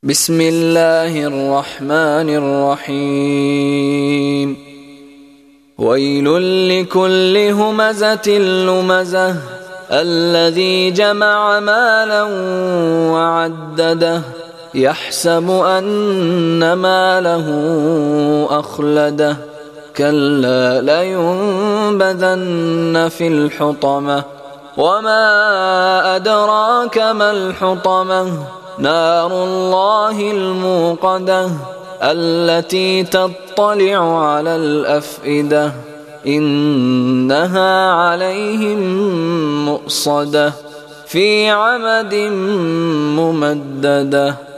بسم الله الرحمن الرحيم ويل لكل همزة لمزة الذي جمع مالا وعدده يحسب أن ماله أخلده كلا لينبذن في الحطمة وما أدراك ما الحطمة نار الله الموقدة التي تطلع على الأفئدة إنها عليهم مؤصدة في عمد ممددة.